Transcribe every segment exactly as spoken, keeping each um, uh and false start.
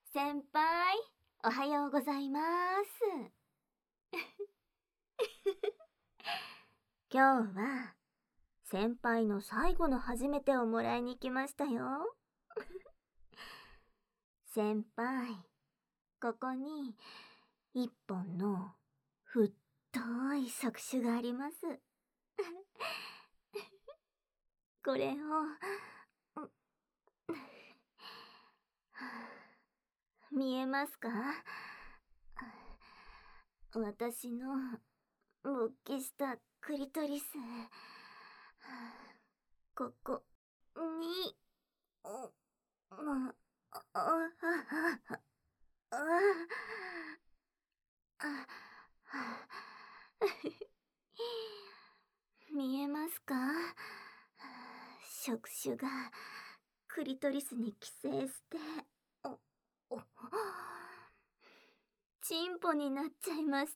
先輩、おはようございます。今日は先輩の最後の初めてをもらいに来ましたよ。先輩、ここに一本の太い触手があります。これを見えますか？私の勃起したクリトリス、ここに、見えますか？触手がクリトリスに寄生して、お、お、チンポになっちゃいました。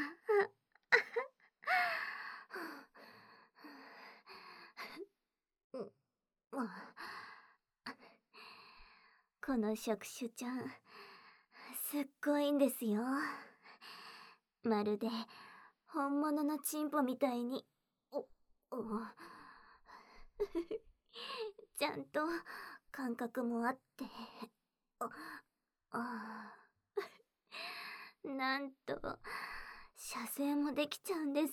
この触手ちゃん、すっごいんですよ。まるで本物のチンポみたいに、お、おちゃんと感覚もあって、あなんと射精もできちゃうんです。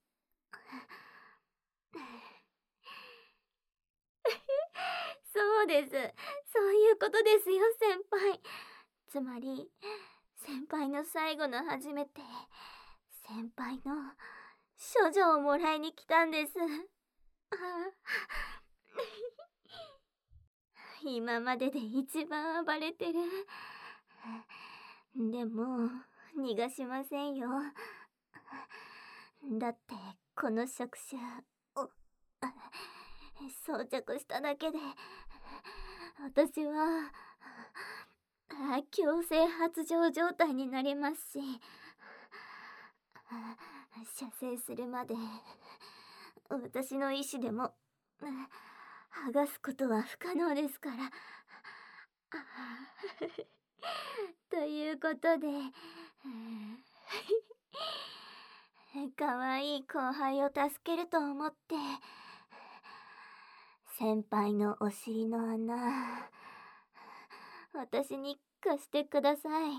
そうです。そういうことですよ、先輩。つまり、先輩の最後の初めて、先輩の処女をもらいに来たんです。今までで一番暴れてる。でも、逃がしませんよ。だって、この触手、装着しただけで、私は、強制発情状態になりますし、射精するまで私の意志でも剥がすことは不可能ですから。ということで、かわいい後輩を助けると思って先輩のお尻の穴、私に貸してください。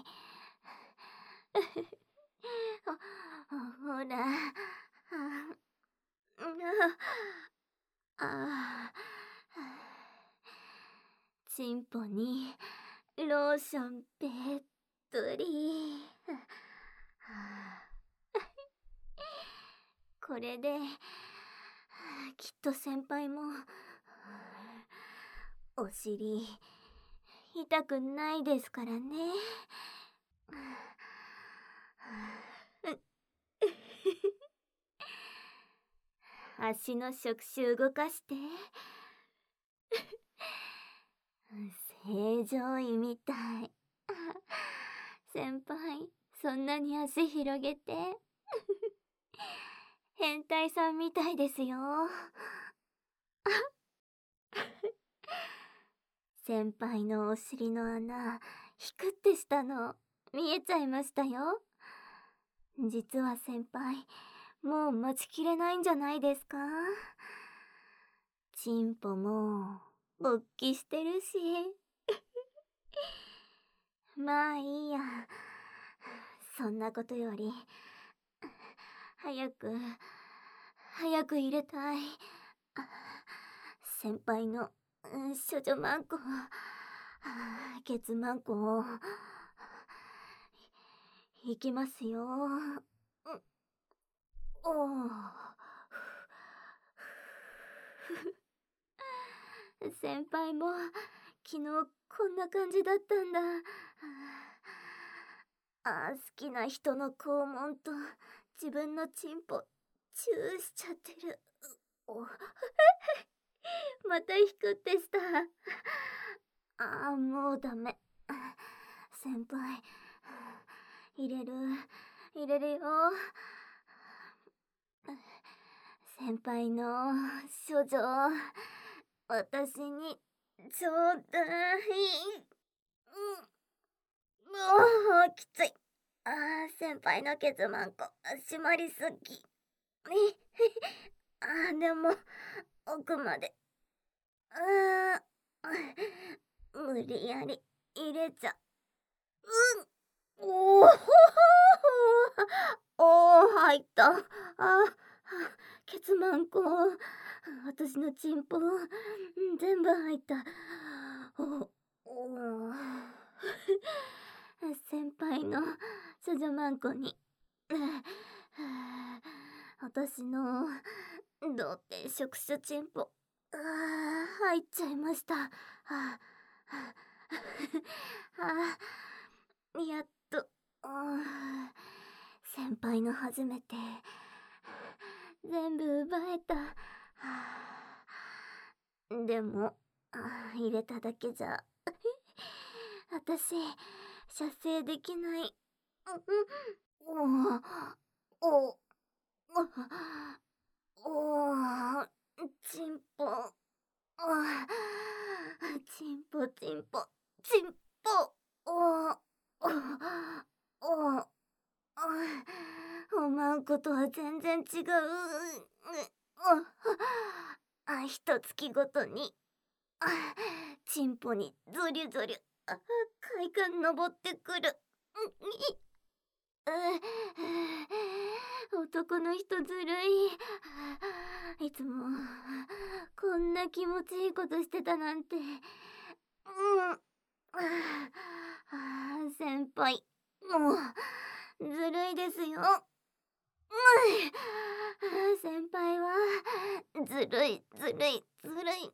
ほ、ほら、ああ、チンポにローションべっとり。これできっと先輩もお尻痛くないですからね。足の触手動かして。正常位みたい。先輩、そんなに足広げて。変態さんみたいですよ。先輩のお尻の穴、ひくってしたの見えちゃいましたよ。実は先輩、もう待ちきれないんじゃないですか？チンポも勃起してるし。まあいいや。そんなことより、早く、早く入れたい。先輩の処女マンコ、ケツマンコを、いきますよ。おお。先輩も昨日こんな感じだったんだ。あ、好きな人の肛門と自分のチンポチューしちゃってる。おまた引くってした。ああ、もうダメ。先輩、入れる、入れるよ。先輩の処女、私にちょうだい。 先輩のケツマンコ締まりすぎ。あーでも奥まであー無理やり入れちゃうんおおおー入った。あケツマンコ私のチンポ全部入った。おお先輩の処女マンコに私の童貞触手チンポあ入っちゃいました。ああやっと先輩の初めて全部奪えた。でも入れただけじゃ私射精できない。おおおおチンポチンポチンポチンポおおおおまんことは全然違う。あ一月ごとにチンポにゾリュゾリュ快感登ってくる。男の人ずるい。いつもこんな気持ちいいことしてたなんて。先輩もうずるいですよ。先輩はずるいずるいずるい。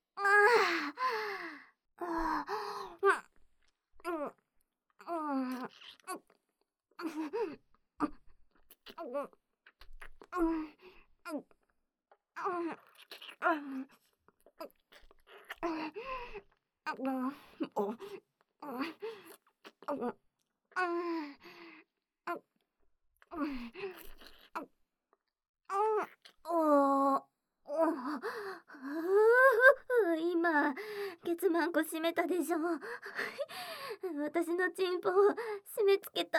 今ケツマンコ閉めたでしょ。私のチンポを締め付けた。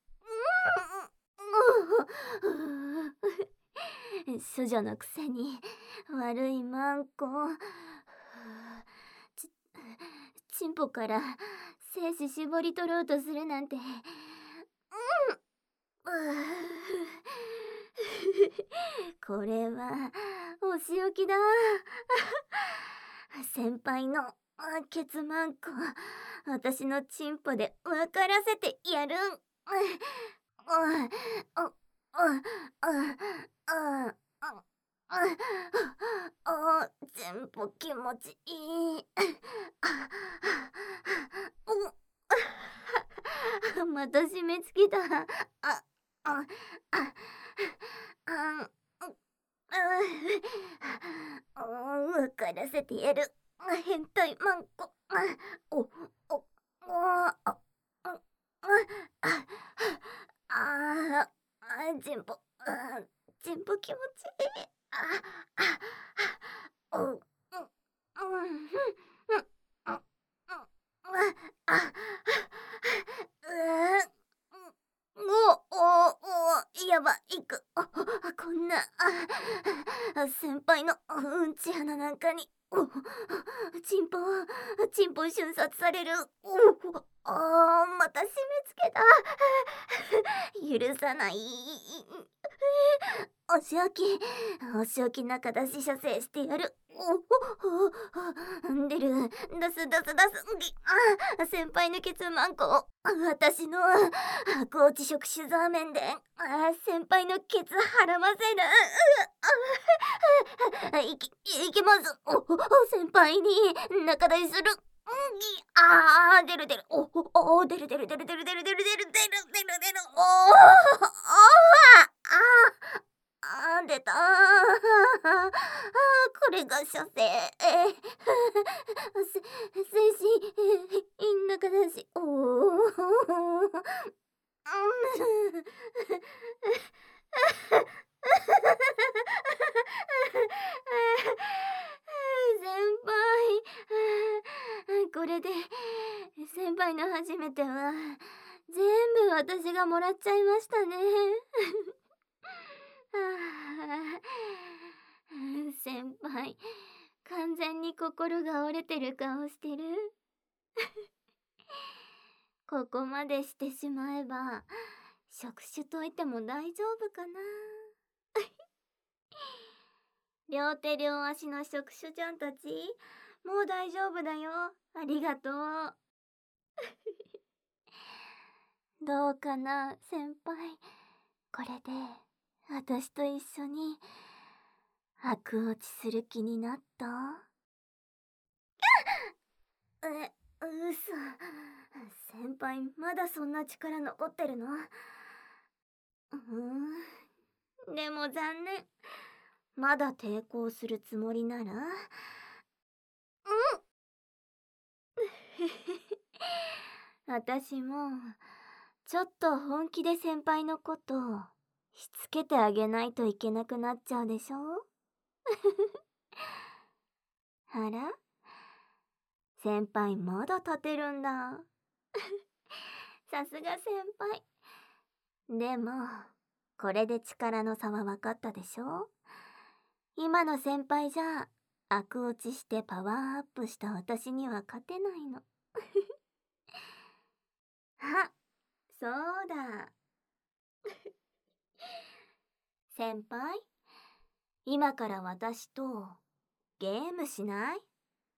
処女のくせに悪いマンコ。ちチンポから精子絞り取ろうとするなんて。これはお仕置きだ。先輩のケツマンコ私のチンポで分からせてやるん。チンポ気持ちいい。また締め付けた。ああああ分からせてやる変態マンコ。おおおあああチンポチンポ気持ちいい。ああおうんおおおやばいくこんな先輩のうんち穴なんかにチンポチンポ瞬殺される。あまた締め付けた。許さない。お仕置きお仕置き中出し射精してやる。出る出す出す出す。あ先輩のケツマンコ私の高知触手ザーメンで先輩のケツはませる。いきいきます。お先輩に仲大する。あー出る出るおお出る出る出る出る出る出る出る出る出る出る出るおーあー出た。あこれが射精。精神中だし。おお先輩これで先輩の初めては全部私がもらっちゃいましたね。はあ、先輩、完全に心が折れてる顔してる。ここまでしてしまえば、触手解いても大丈夫かな。両手両足の触手ちゃんたち、もう大丈夫だよ。ありがとう。どうかな、先輩。これで、私と一緒に、悪落ちする気になった？え、嘘。先輩、まだそんな力残ってるの？うーん。でも残念。まだ抵抗するつもりなら？うん私も、ちょっと本気で先輩のことをしつけてあげないといけなくなっちゃうでしょ？あら？先輩まだ立てるんだ。さすが先輩。でも、これで力の差は分かったでしょ？今の先輩じゃ、悪落ちしてパワーアップした私には勝てないの。あ、そうだ。先輩、今から私とゲームしない？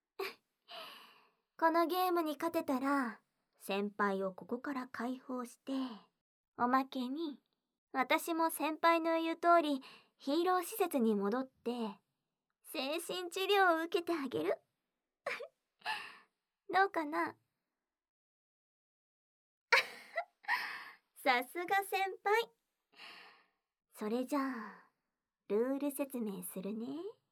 このゲームに勝てたら、先輩をここから解放して、おまけに、私も先輩の言う通りヒーロー施設に戻って、精神治療を受けてあげる。どうかな？さすが先輩。それじゃあ、ルール説明するね。